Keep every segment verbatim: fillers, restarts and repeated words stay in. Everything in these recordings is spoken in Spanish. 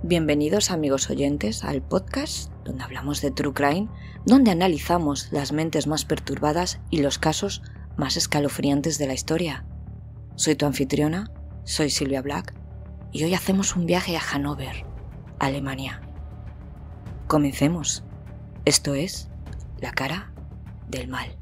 Bienvenidos, amigos oyentes, al podcast donde hablamos de True Crime, donde analizamos las mentes más perturbadas y los casos más escalofriantes de la historia. Soy tu anfitriona, soy Silvia Black, y hoy hacemos un viaje a Hannover, Alemania. Comencemos. Esto es La cara del mal.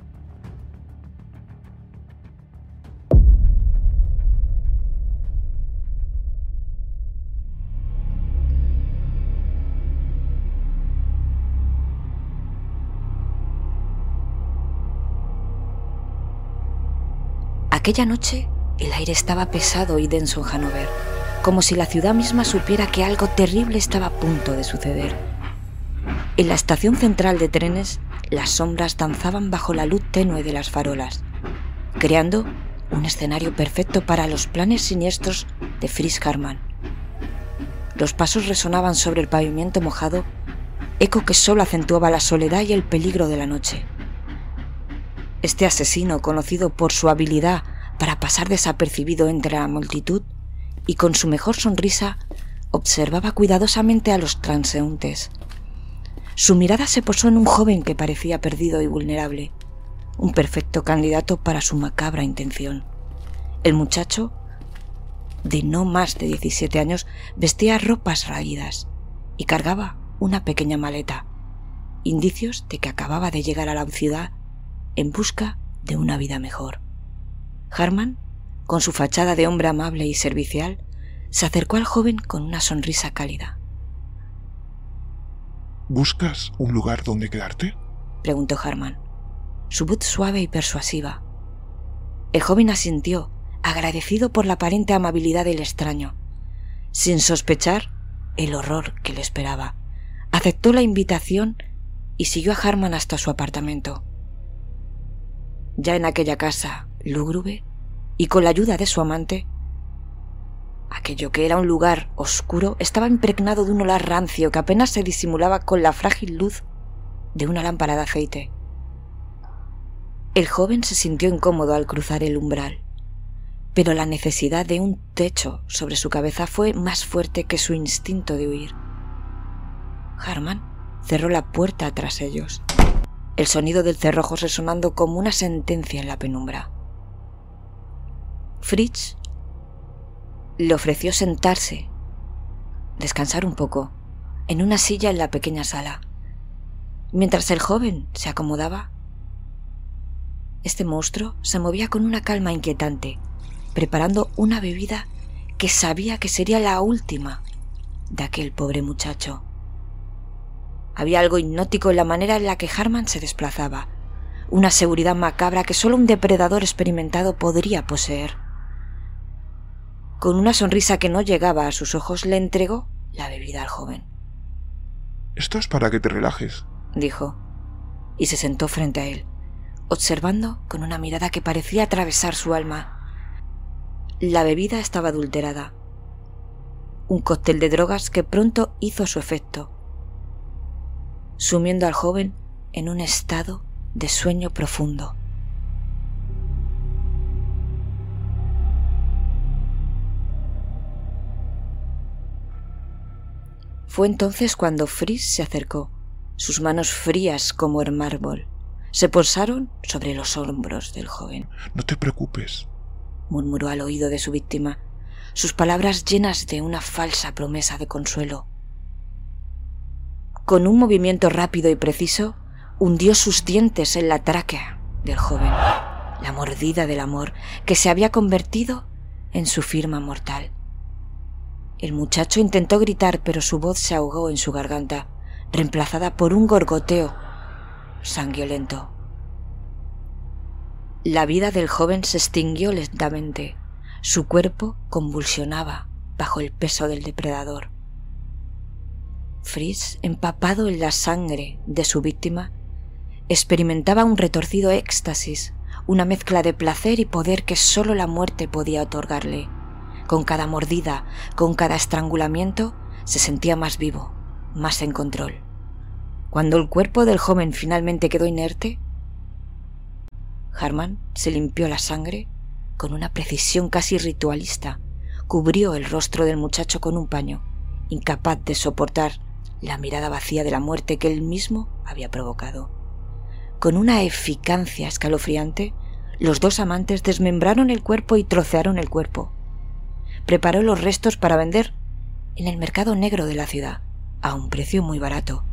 Aquella noche, el aire estaba pesado y denso en Hannover, como si la ciudad misma supiera que algo terrible estaba a punto de suceder. En la estación central de trenes, las sombras danzaban bajo la luz tenue de las farolas, creando un escenario perfecto para los planes siniestros de Fritz Haarmann. Los pasos resonaban sobre el pavimento mojado, eco que solo acentuaba la soledad y el peligro de la noche. Este asesino, conocido por su habilidad para pasar desapercibido entre la multitud y con su mejor sonrisa, observaba cuidadosamente a los transeúntes. Su mirada se posó en un joven que parecía perdido y vulnerable, un perfecto candidato para su macabra intención. El muchacho, de no más de diecisiete años, vestía ropas raídas y cargaba una pequeña maleta, indicios de que acababa de llegar a la ciudad en busca de una vida mejor. Haarmann, con su fachada de hombre amable y servicial, se acercó al joven con una sonrisa cálida. ¿Buscas un lugar donde quedarte?, preguntó Haarmann, su voz suave y persuasiva. El joven asintió, agradecido por la aparente amabilidad del extraño. Sin sospechar el horror que le esperaba, aceptó la invitación y siguió a Haarmann hasta su apartamento. Ya en aquella casa lúgubre y con la ayuda de su amante, aquello que era un lugar oscuro estaba impregnado de un olor rancio que apenas se disimulaba con la frágil luz de una lámpara de aceite. El joven se sintió incómodo al cruzar el umbral, pero la necesidad de un techo sobre su cabeza fue más fuerte que su instinto de huir. Haarmann cerró la puerta tras ellos, el sonido del cerrojo resonando como una sentencia en la penumbra. Fritz le ofreció sentarse, descansar un poco, en una silla en la pequeña sala. Mientras el joven se acomodaba, este monstruo se movía con una calma inquietante, preparando una bebida que sabía que sería la última de aquel pobre muchacho. Había algo hipnótico en la manera en la que Haarmann se desplazaba, una seguridad macabra que solo un depredador experimentado podría poseer. Con una sonrisa que no llegaba a sus ojos, le entregó la bebida al joven. «Esto es para que te relajes», dijo, y se sentó frente a él, observando con una mirada que parecía atravesar su alma. La bebida estaba adulterada, un cóctel de drogas que pronto hizo su efecto, sumiendo al joven en un estado de sueño profundo. Fue entonces cuando Fritz se acercó. Sus manos frías como el mármol se posaron sobre los hombros del joven. «No te preocupes», murmuró al oído de su víctima, sus palabras llenas de una falsa promesa de consuelo. Con un movimiento rápido y preciso, hundió sus dientes en la tráquea del joven, la mordida del amor que se había convertido en su firma mortal. El muchacho intentó gritar, pero su voz se ahogó en su garganta, reemplazada por un gorgoteo sanguinolento. La vida del joven se extinguió lentamente. Su cuerpo convulsionaba bajo el peso del depredador. Fritz, empapado en la sangre de su víctima, experimentaba un retorcido éxtasis, una mezcla de placer y poder que solo la muerte podía otorgarle. Con cada mordida, con cada estrangulamiento, se sentía más vivo, más en control. Cuando el cuerpo del joven finalmente quedó inerte, Haarmann se limpió la sangre con una precisión casi ritualista, cubrió el rostro del muchacho con un paño incapaz de soportar la mirada vacía de la muerte que él mismo había provocado. Con una eficacia escalofriante, los dos amantes desmembraron el cuerpo y trocearon el cuerpo. Preparó los restos para vender en el mercado negro de la ciudad, a un precio muy barato.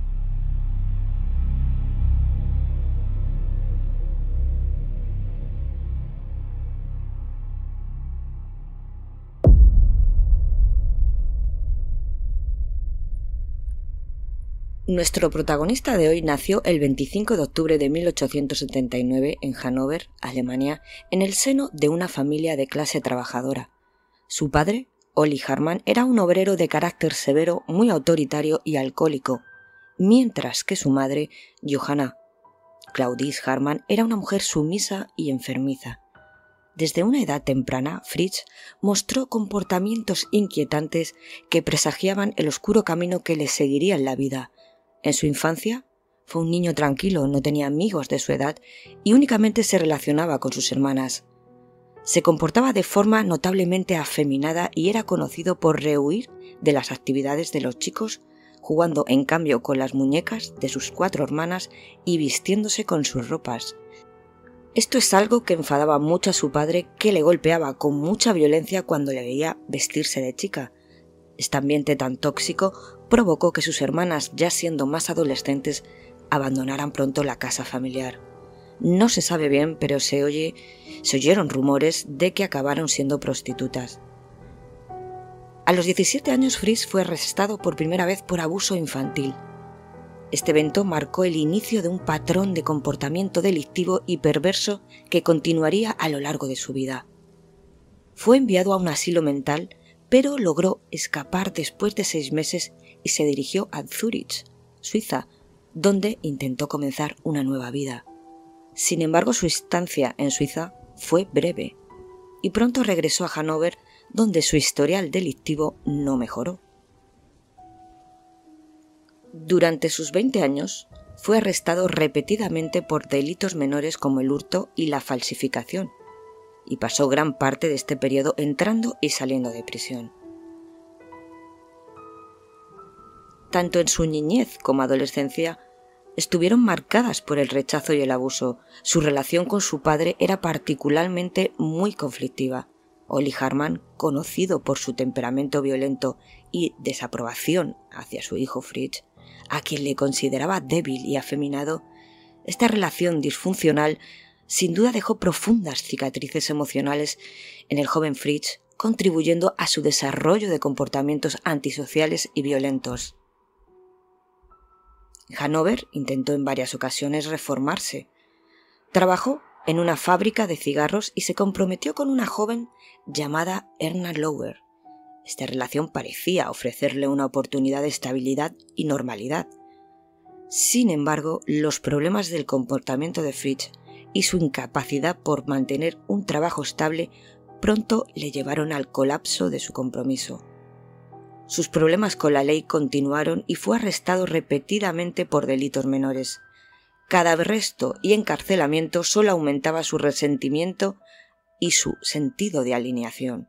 Nuestro protagonista de hoy nació el veinticinco de octubre de mil ochocientos setenta y nueve en Hannover, Alemania, en el seno de una familia de clase trabajadora. Su padre, Olli Hartmann, era un obrero de carácter severo, muy autoritario y alcohólico, mientras que su madre, Johanna Claudius Hartmann, era una mujer sumisa y enfermiza. Desde una edad temprana, Fritz mostró comportamientos inquietantes que presagiaban el oscuro camino que le seguiría en la vida. En su infancia, fue un niño tranquilo, no tenía amigos de su edad y únicamente se relacionaba con sus hermanas. Se comportaba de forma notablemente afeminada y era conocido por rehuir de las actividades de los chicos, jugando en cambio con las muñecas de sus cuatro hermanas y vistiéndose con sus ropas. Esto es algo que enfadaba mucho a su padre, que le golpeaba con mucha violencia cuando le veía vestirse de chica. Este ambiente tan tóxico provocó que sus hermanas, ya siendo más adolescentes, abandonaran pronto la casa familiar. No se sabe bien, pero se oye, se oyeron rumores de que acabaron siendo prostitutas. A los diecisiete años, Fritz fue arrestado por primera vez por abuso infantil. Este evento marcó el inicio de un patrón de comportamiento delictivo y perverso que continuaría a lo largo de su vida. Fue enviado a un asilo mental, pero logró escapar después de seis meses y se dirigió a Zúrich, Suiza, donde intentó comenzar una nueva vida. Sin embargo, su estancia en Suiza fue breve y pronto regresó a Hannover, donde su historial delictivo no mejoró. Durante sus veinte años, fue arrestado repetidamente por delitos menores como el hurto y la falsificación, y pasó gran parte de este periodo entrando y saliendo de prisión. Tanto en su niñez como adolescencia, estuvieron marcadas por el rechazo y el abuso. Su relación con su padre era particularmente muy conflictiva. Olli Hartmann, conocido por su temperamento violento y desaprobación hacia su hijo Fritz, a quien le consideraba débil y afeminado, esta relación disfuncional sin duda dejó profundas cicatrices emocionales en el joven Fritz, contribuyendo a su desarrollo de comportamientos antisociales y violentos. Hannover intentó en varias ocasiones reformarse. Trabajó en una fábrica de cigarros y se comprometió con una joven llamada Erna Lauer. Esta relación parecía ofrecerle una oportunidad de estabilidad y normalidad. Sin embargo, los problemas del comportamiento de Fritz y su incapacidad por mantener un trabajo estable pronto le llevaron al colapso de su compromiso. Sus problemas con la ley continuaron y fue arrestado repetidamente por delitos menores. Cada arresto y encarcelamiento solo aumentaba su resentimiento y su sentido de alienación.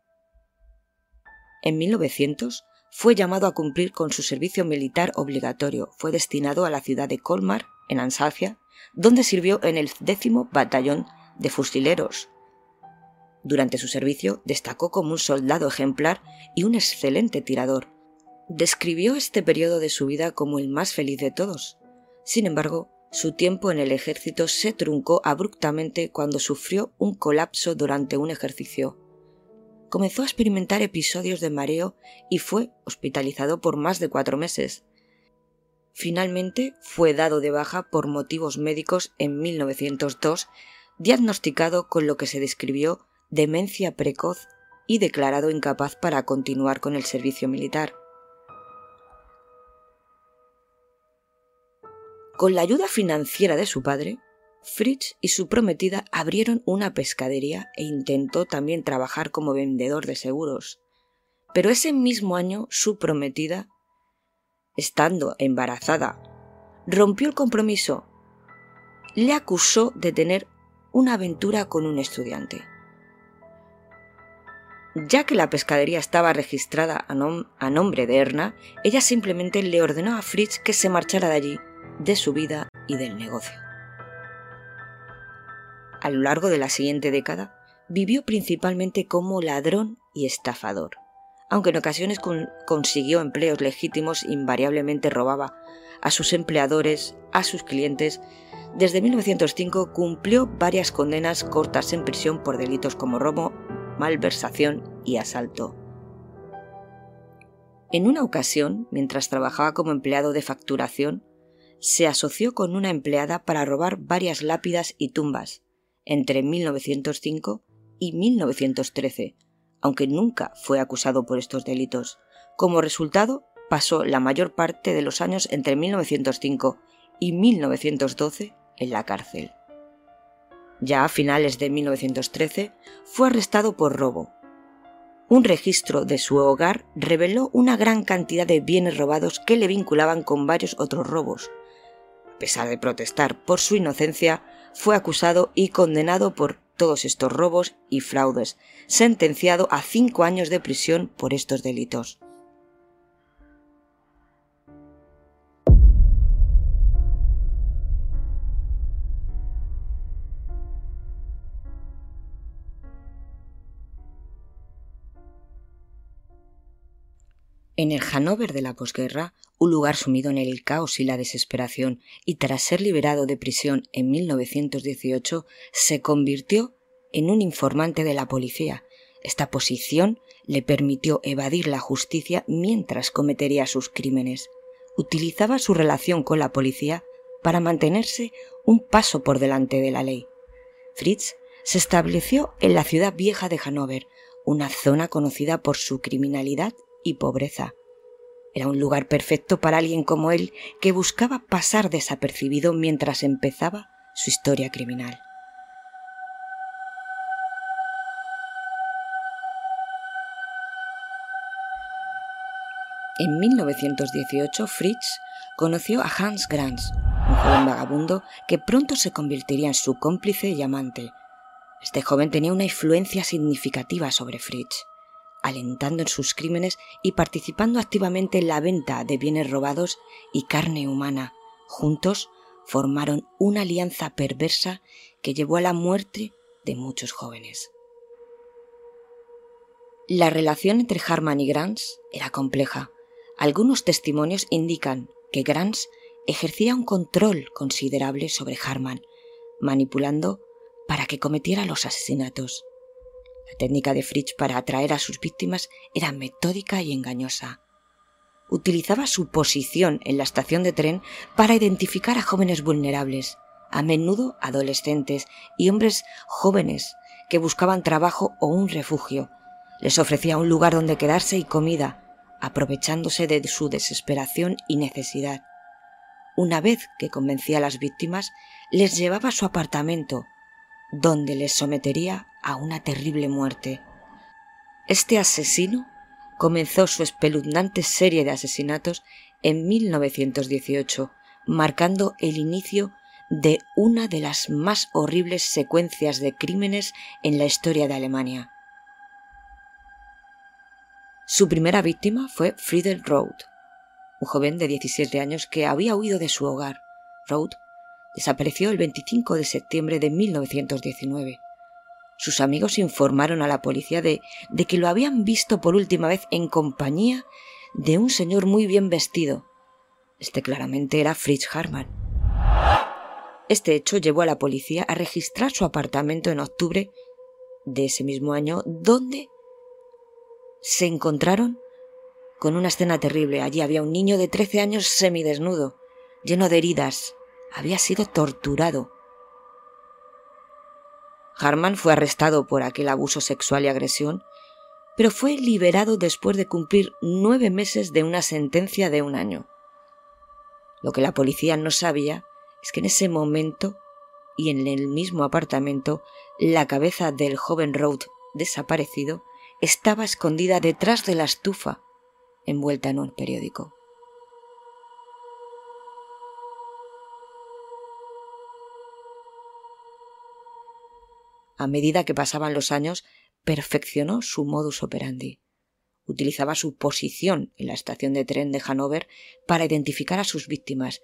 En mil novecientos fue llamado a cumplir con su servicio militar obligatorio. Fue destinado a la ciudad de Colmar, en Alsacia, donde sirvió en el décimo batallón de fusileros. Durante su servicio destacó como un soldado ejemplar y un excelente tirador. Describió este periodo de su vida como el más feliz de todos. Sin embargo, su tiempo en el ejército se truncó abruptamente cuando sufrió un colapso durante un ejercicio. Comenzó a experimentar episodios de mareo y fue hospitalizado por más de cuatro meses. Finalmente fue dado de baja por motivos médicos en mil novecientos dos, diagnosticado con lo que se describió demencia precoz y declarado incapaz para continuar con el servicio militar. Con la ayuda financiera de su padre, Fritz y su prometida abrieron una pescadería e intentó también trabajar como vendedor de seguros. Pero ese mismo año su prometida, estando embarazada, rompió el compromiso. Le acusó de tener una aventura con un estudiante. Ya que la pescadería estaba registrada a, nom- a nombre de Erna, ella simplemente le ordenó a Fritz que se marchara de allí, de su vida y del negocio. A lo largo de la siguiente década, vivió principalmente como ladrón y estafador. Aunque en ocasiones con- consiguió empleos legítimos, invariablemente robaba a sus empleadores, a sus clientes. Desde mil novecientos cinco cumplió varias condenas cortas en prisión por delitos como robo, malversación y asalto. En una ocasión, mientras trabajaba como empleado de facturación, se asoció con una empleada para robar varias lápidas y tumbas entre mil novecientos cinco y mil novecientos trece, aunque nunca fue acusado por estos delitos. Como resultado, pasó la mayor parte de los años entre mil novecientos cinco y mil novecientos doce en la cárcel. Ya a finales de mil novecientos trece fue arrestado por robo. Un registro de su hogar reveló una gran cantidad de bienes robados que le vinculaban con varios otros robos. A pesar de protestar por su inocencia, fue acusado y condenado por todos estos robos y fraudes, sentenciado a cinco años de prisión por estos delitos. En el Hannover de la posguerra, un lugar sumido en el caos y la desesperación, y tras ser liberado de prisión en mil novecientos dieciocho, se convirtió en un informante de la policía. Esta posición le permitió evadir la justicia mientras cometería sus crímenes. Utilizaba su relación con la policía para mantenerse un paso por delante de la ley. Fritz se estableció en la ciudad vieja de Hannover, una zona conocida por su criminalidad y pobreza. Era un lugar perfecto para alguien como él, que buscaba pasar desapercibido mientras empezaba su historia criminal. En mil novecientos dieciocho, Fritz conoció a Hans Granz, un joven vagabundo que pronto se convertiría en su cómplice y amante. Este joven tenía una influencia significativa sobre Fritz, alentando en sus crímenes y participando activamente en la venta de bienes robados y carne humana. Juntos formaron una alianza perversa que llevó a la muerte de muchos jóvenes. La relación entre Harman y Granz era compleja. Algunos testimonios indican que Granz ejercía un control considerable sobre Harman, manipulando para que cometiera los asesinatos. La técnica de Fritz para atraer a sus víctimas era metódica y engañosa. Utilizaba su posición en la estación de tren para identificar a jóvenes vulnerables, a menudo adolescentes y hombres jóvenes que buscaban trabajo o un refugio. Les ofrecía un lugar donde quedarse y comida, aprovechándose de su desesperación y necesidad. Una vez que convencía a las víctimas, les llevaba a su apartamento, donde les sometería a una terrible muerte. Este asesino comenzó su espeluznante serie de asesinatos en mil novecientos dieciocho, marcando el inicio de una de las más horribles secuencias de crímenes en la historia de Alemania. Su primera víctima fue Friedel Roth, un joven de diecisiete años que había huido de su hogar. Roth desapareció el veinticinco de septiembre de mil novecientos diecinueve. Sus amigos informaron a la policía de, de que lo habían visto por última vez en compañía de un señor muy bien vestido. Este claramente era Fritz Harman. Este hecho llevó a la policía a registrar su apartamento en octubre de ese mismo año, donde se encontraron con una escena terrible. Allí había un niño de trece años semidesnudo, lleno de heridas. Había sido torturado. Harman fue arrestado por aquel abuso sexual y agresión, pero fue liberado después de cumplir nueve meses de una sentencia de un año. Lo que la policía no sabía es que en ese momento y en el mismo apartamento, la cabeza del joven Roth desaparecido estaba escondida detrás de la estufa, envuelta en un periódico. A medida que pasaban los años, perfeccionó su modus operandi. Utilizaba su posición en la estación de tren de Hannover para identificar a sus víctimas.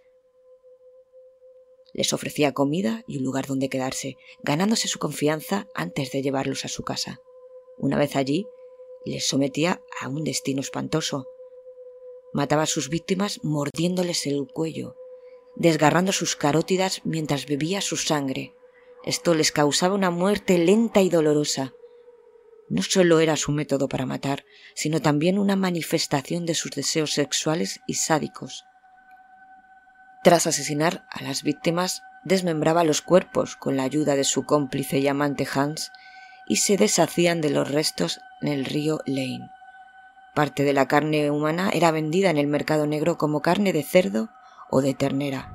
Les ofrecía comida y un lugar donde quedarse, ganándose su confianza antes de llevarlos a su casa. Una vez allí, les sometía a un destino espantoso. Mataba a sus víctimas mordiéndoles el cuello, desgarrando sus carótidas mientras bebía su sangre. Esto les causaba una muerte lenta y dolorosa. No solo era su método para matar, sino también una manifestación de sus deseos sexuales y sádicos. Tras asesinar a las víctimas, desmembraba los cuerpos con la ayuda de su cómplice y amante Hans y se deshacían de los restos en el río Lane. Parte de la carne humana era vendida en el mercado negro como carne de cerdo o de ternera.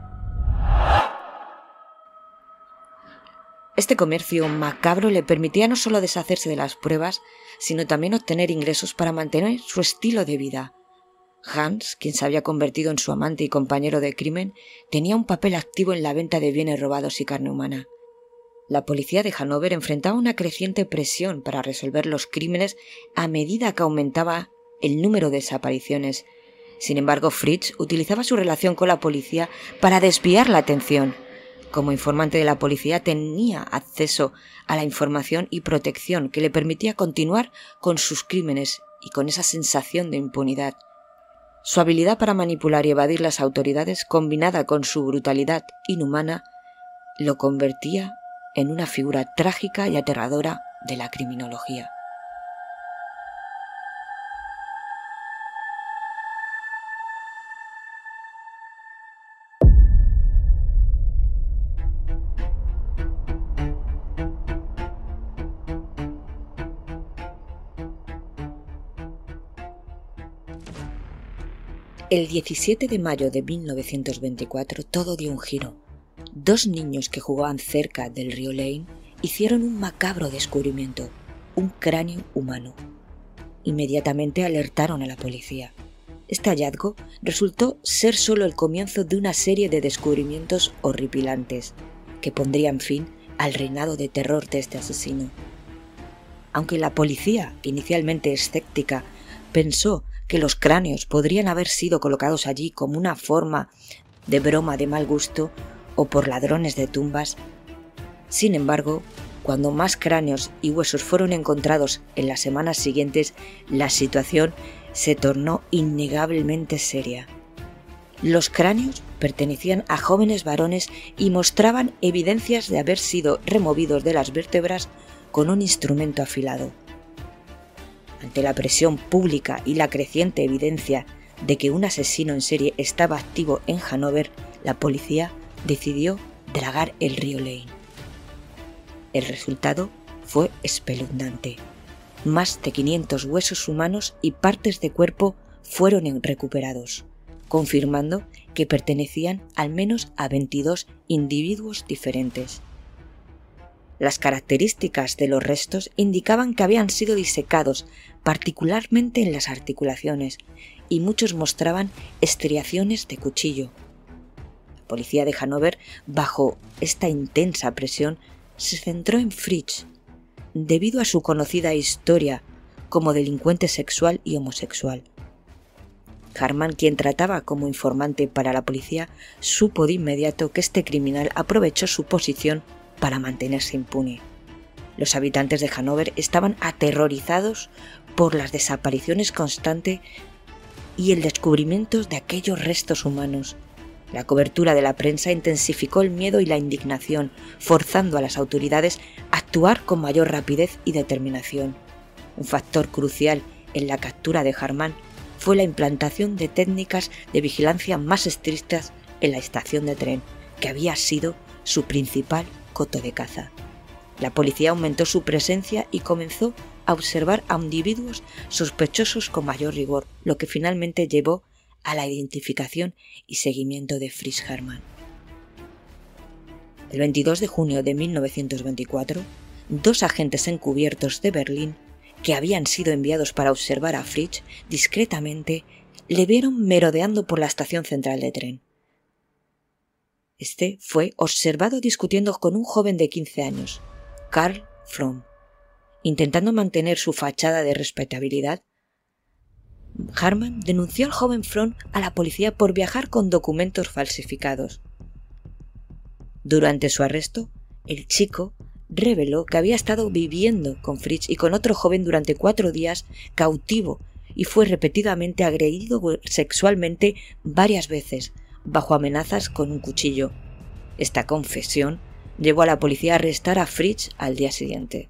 Este comercio macabro le permitía no solo deshacerse de las pruebas, sino también obtener ingresos para mantener su estilo de vida. Hans, quien se había convertido en su amante y compañero de crimen, tenía un papel activo en la venta de bienes robados y carne humana. La policía de Hannover enfrentaba una creciente presión para resolver los crímenes a medida que aumentaba el número de desapariciones. Sin embargo, Fritz utilizaba su relación con la policía para desviar la atención. Como informante de la policía tenía acceso a la información y protección que le permitía continuar con sus crímenes y con esa sensación de impunidad. Su habilidad para manipular y evadir las autoridades, combinada con su brutalidad inhumana, lo convertía en una figura trágica y aterradora de la criminología. El diecisiete de mayo de mil novecientos veinticuatro todo dio un giro. Dos niños que jugaban cerca del río Lane hicieron un macabro descubrimiento, un cráneo humano. Inmediatamente alertaron a la policía. Este hallazgo resultó ser solo el comienzo de una serie de descubrimientos horripilantes que pondrían fin al reinado de terror de este asesino. Aunque la policía, inicialmente escéptica, pensó que los cráneos podrían haber sido colocados allí como una forma de broma de mal gusto o por ladrones de tumbas. Sin embargo, cuando más cráneos y huesos fueron encontrados en las semanas siguientes, la situación se tornó innegablemente seria. Los cráneos pertenecían a jóvenes varones y mostraban evidencias de haber sido removidos de las vértebras con un instrumento afilado. Ante la presión pública y la creciente evidencia de que un asesino en serie estaba activo en Hannover, la policía decidió dragar el río Lane. El resultado fue espeluznante. Más de quinientos huesos humanos y partes de cuerpo fueron recuperados, confirmando que pertenecían al menos a veintidós individuos diferentes. Las características de los restos indicaban que habían sido disecados, particularmente en las articulaciones, y muchos mostraban estriaciones de cuchillo. La policía de Hannover, bajo esta intensa presión, se centró en Fritz, debido a su conocida historia como delincuente sexual y homosexual. Hartmann, quien trataba como informante para la policía, supo de inmediato que este criminal aprovechó su posición para mantenerse impune. Los habitantes de Hannover estaban aterrorizados por las desapariciones constantes y el descubrimiento de aquellos restos humanos. La cobertura de la prensa intensificó el miedo y la indignación, forzando a las autoridades a actuar con mayor rapidez y determinación. Un factor crucial en la captura de Hartmann fue la implantación de técnicas de vigilancia más estrictas en la estación de tren, que había sido su principal coto de caza. La policía aumentó su presencia y comenzó a observar a individuos sospechosos con mayor rigor, lo que finalmente llevó a la identificación y seguimiento de Fritz Hartmann. El veintidós de junio de mil novecientos veinticuatro, dos agentes encubiertos de Berlín, que habían sido enviados para observar a Fritz discretamente, le vieron merodeando por la estación central de tren. Este fue observado discutiendo con un joven de quince años, Karl Fromm. Intentando mantener su fachada de respetabilidad, Harman denunció al joven Fromm a la policía por viajar con documentos falsificados. Durante su arresto, el chico reveló que había estado viviendo con Fritz y con otro joven durante cuatro días cautivo y fue repetidamente agredido sexualmente varias veces, bajo amenazas con un cuchillo. Esta confesión llevó a la policía a arrestar a Fritz al día siguiente.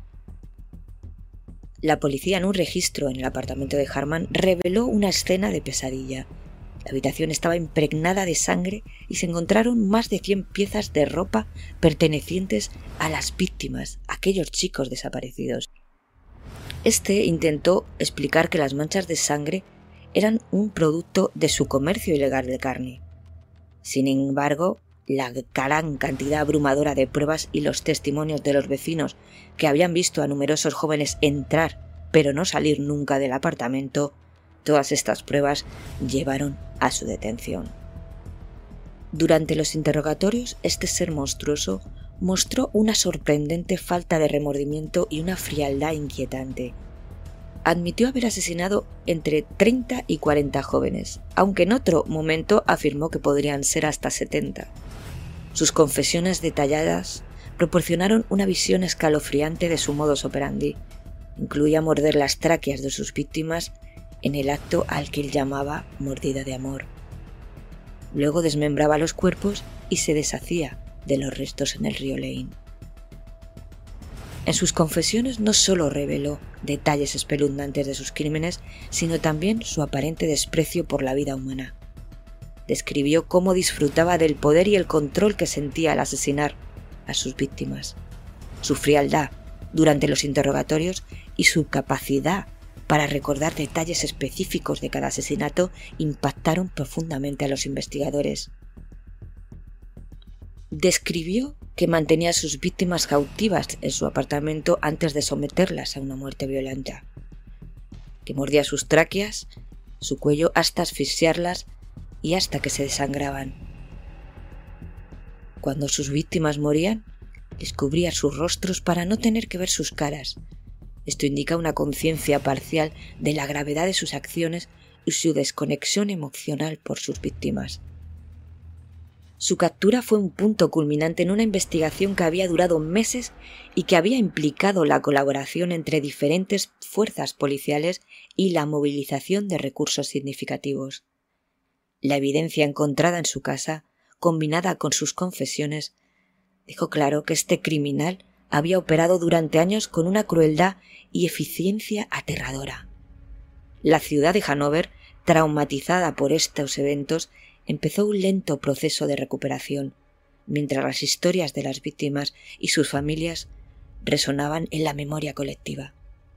La policía, en un registro en el apartamento de Harman, reveló una escena de pesadilla. La habitación estaba impregnada de sangre y se encontraron más de cien piezas de ropa pertenecientes a las víctimas, aquellos chicos desaparecidos. Este intentó explicar que las manchas de sangre eran un producto de su comercio ilegal de carne. Sin embargo, la gran cantidad abrumadora de pruebas y los testimonios de los vecinos que habían visto a numerosos jóvenes entrar pero no salir nunca del apartamento, todas estas pruebas llevaron a su detención. Durante los interrogatorios, este ser monstruoso mostró una sorprendente falta de remordimiento y una frialdad inquietante. Admitió haber asesinado entre treinta y cuarenta jóvenes, aunque en otro momento afirmó que podrían ser hasta setenta. Sus confesiones detalladas proporcionaron una visión escalofriante de su modus operandi. Incluía morder las tráqueas de sus víctimas en el acto al que él llamaba mordida de amor. Luego desmembraba los cuerpos y se deshacía de los restos en el río Lane. En sus confesiones no solo reveló detalles espeluznantes de sus crímenes, sino también su aparente desprecio por la vida humana. Describió cómo disfrutaba del poder y el control que sentía al asesinar a sus víctimas. Su frialdad durante los interrogatorios y su capacidad para recordar detalles específicos de cada asesinato impactaron profundamente a los investigadores. Describió que mantenía a sus víctimas cautivas en su apartamento antes de someterlas a una muerte violenta, que mordía sus tráqueas, su cuello hasta asfixiarlas y hasta que se desangraban. Cuando sus víctimas morían, descubría sus rostros para no tener que ver sus caras. Esto indica una conciencia parcial de la gravedad de sus acciones y su desconexión emocional por sus víctimas. Su captura fue un punto culminante en una investigación que había durado meses y que había implicado la colaboración entre diferentes fuerzas policiales y la movilización de recursos significativos. La evidencia encontrada en su casa, combinada con sus confesiones, dejó claro que este criminal había operado durante años con una crueldad y eficiencia aterradora. La ciudad de Hannover, traumatizada por estos eventos, empezó un lento proceso de recuperación, mientras las historias de las víctimas y sus familias resonaban en la memoria colectiva.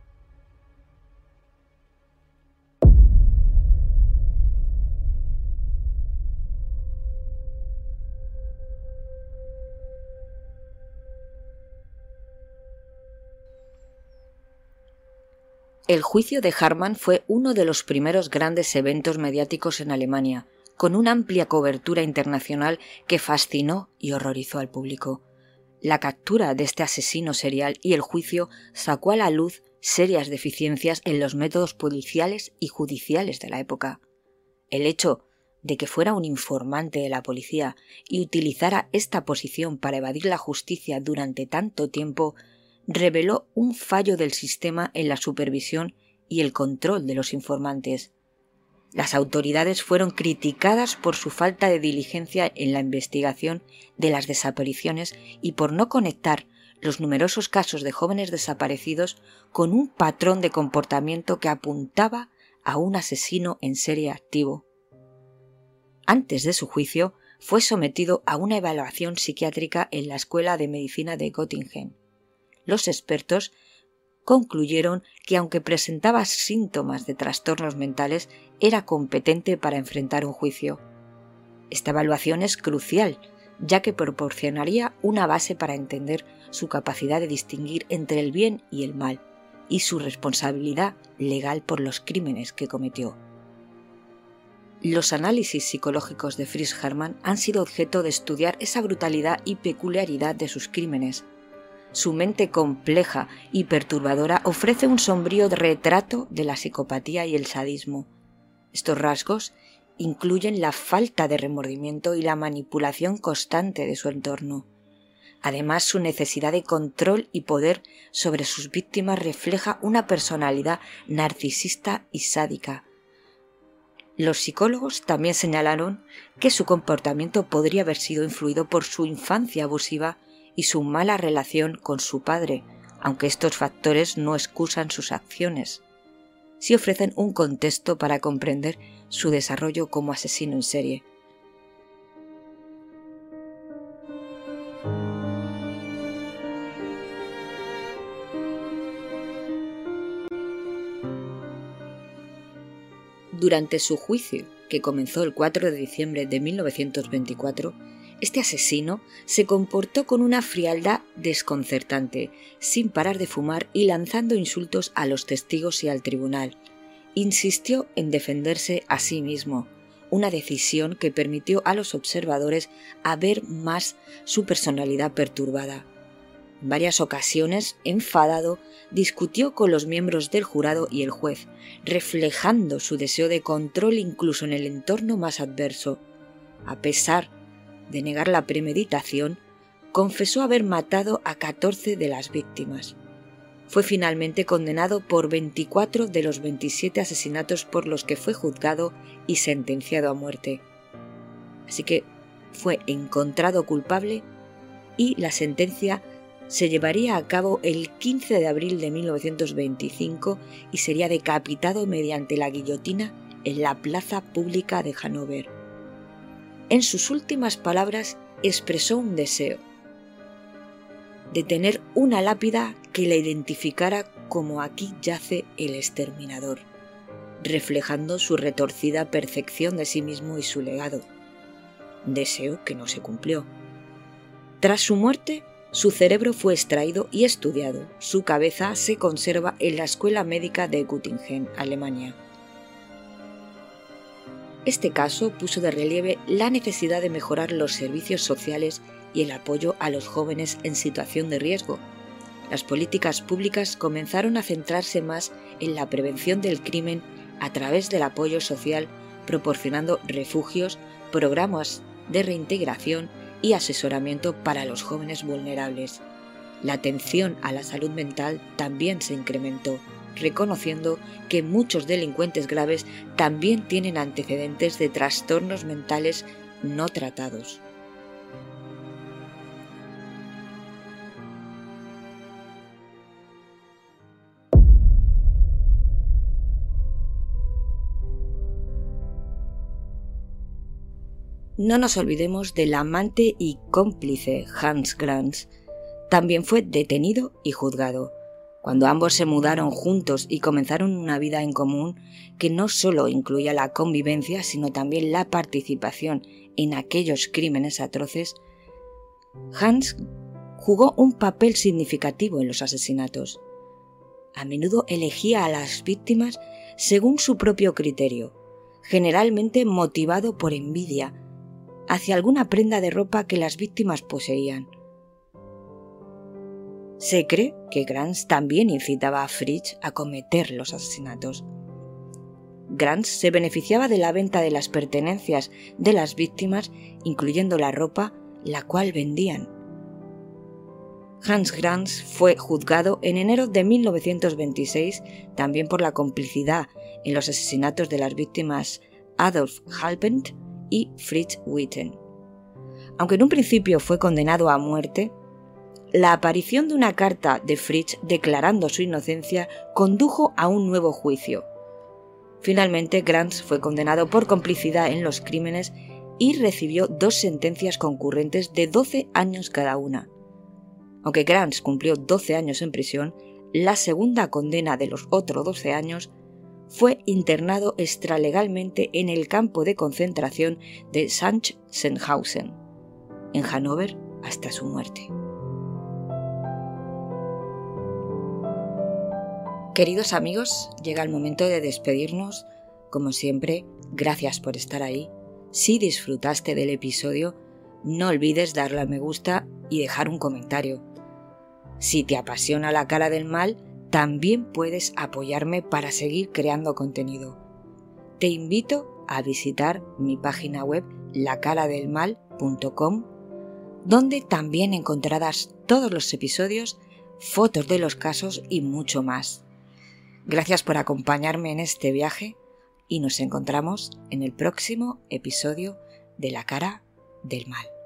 El juicio de Harman fue uno de los primeros grandes eventos mediáticos en Alemania, con una amplia cobertura internacional que fascinó y horrorizó al público. La captura de este asesino serial y el juicio sacó a la luz serias deficiencias en los métodos policiales y judiciales de la época. El hecho de que fuera un informante de la policía y utilizara esta posición para evadir la justicia durante tanto tiempo reveló un fallo del sistema en la supervisión y el control de los informantes. Las autoridades fueron criticadas por su falta de diligencia en la investigación de las desapariciones y por no conectar los numerosos casos de jóvenes desaparecidos con un patrón de comportamiento que apuntaba a un asesino en serie activo. Antes de su juicio, fue sometido a una evaluación psiquiátrica en la Escuela de Medicina de Göttingen. Los expertos concluyeron que aunque presentaba síntomas de trastornos mentales, era competente para enfrentar un juicio. Esta evaluación es crucial, ya que proporcionaría una base para entender su capacidad de distinguir entre el bien y el mal, y su responsabilidad legal por los crímenes que cometió. Los análisis psicológicos de Fritz Harman han sido objeto de estudiar esa brutalidad y peculiaridad de sus crímenes. Su mente compleja y perturbadora ofrece un sombrío retrato de la psicopatía y el sadismo. Estos rasgos incluyen la falta de remordimiento y la manipulación constante de su entorno. Además, su necesidad de control y poder sobre sus víctimas refleja una personalidad narcisista y sádica. Los psicólogos también señalaron que su comportamiento podría haber sido influido por su infancia abusiva y su mala relación con su padre, aunque estos factores no excusan sus acciones. Sí ofrecen un contexto para comprender su desarrollo como asesino en serie. Durante su juicio, que comenzó el cuatro de diciembre de mil novecientos veinticuatro, este asesino se comportó con una frialdad desconcertante, sin parar de fumar y lanzando insultos a los testigos y al tribunal. Insistió en defenderse a sí mismo, una decisión que permitió a los observadores a ver más su personalidad perturbada. En varias ocasiones, enfadado, discutió con los miembros del jurado y el juez, reflejando su deseo de control incluso en el entorno más adverso. A pesar de negar la premeditación, confesó haber matado a catorce de las víctimas. Fue finalmente condenado por veinticuatro de los veintisiete asesinatos por los que fue juzgado y sentenciado a muerte. Así que fue encontrado culpable y la sentencia se llevaría a cabo el quince de abril de mil novecientos veinticinco y sería decapitado mediante la guillotina en la plaza pública de Hannover. En sus últimas palabras expresó un deseo de tener una lápida que le identificara como aquí yace el exterminador, reflejando su retorcida percepción de sí mismo y su legado. Deseo que no se cumplió. Tras su muerte, su cerebro fue extraído y estudiado. Su cabeza se conserva en la Escuela Médica de Göttingen, Alemania. Este caso puso de relieve la necesidad de mejorar los servicios sociales y el apoyo a los jóvenes en situación de riesgo. Las políticas públicas comenzaron a centrarse más en la prevención del crimen a través del apoyo social, proporcionando refugios, programas de reintegración y asesoramiento para los jóvenes vulnerables. La atención a la salud mental también se incrementó, reconociendo que muchos delincuentes graves también tienen antecedentes de trastornos mentales no tratados. No nos olvidemos del amante y cómplice Hans Granz. También fue detenido y juzgado. Cuando ambos se mudaron juntos y comenzaron una vida en común que no solo incluía la convivencia, sino también la participación en aquellos crímenes atroces, Hans jugó un papel significativo en los asesinatos. A menudo elegía a las víctimas según su propio criterio, generalmente motivado por envidia hacia alguna prenda de ropa que las víctimas poseían. Se cree que Granz también incitaba a Fritsch a cometer los asesinatos. Granz se beneficiaba de la venta de las pertenencias de las víctimas, incluyendo la ropa, la cual vendían. Hans Granz fue juzgado en enero de mil novecientos veintiséis, también por la complicidad en los asesinatos de las víctimas Adolf Halbend y Fritz Witten. Aunque en un principio fue condenado a muerte, la aparición de una carta de Fritsch declarando su inocencia condujo a un nuevo juicio. Finalmente, Granz fue condenado por complicidad en los crímenes y recibió dos sentencias concurrentes de doce años cada una. Aunque Granz cumplió doce años en prisión, la segunda condena de los otros doce años fue internado extralegalmente en el campo de concentración de Sachsenhausen, en Hannover, hasta su muerte. Queridos amigos, llega el momento de despedirnos. Como siempre, gracias por estar ahí. Si disfrutaste del episodio, no olvides darle a me gusta y dejar un comentario. Si te apasiona La Cara del Mal, también puedes apoyarme para seguir creando contenido. Te invito a visitar mi página web la cara del mal punto com, donde también encontrarás todos los episodios, fotos de los casos y mucho más. Gracias por acompañarme en este viaje y nos encontramos en el próximo episodio de La Cara del Mal.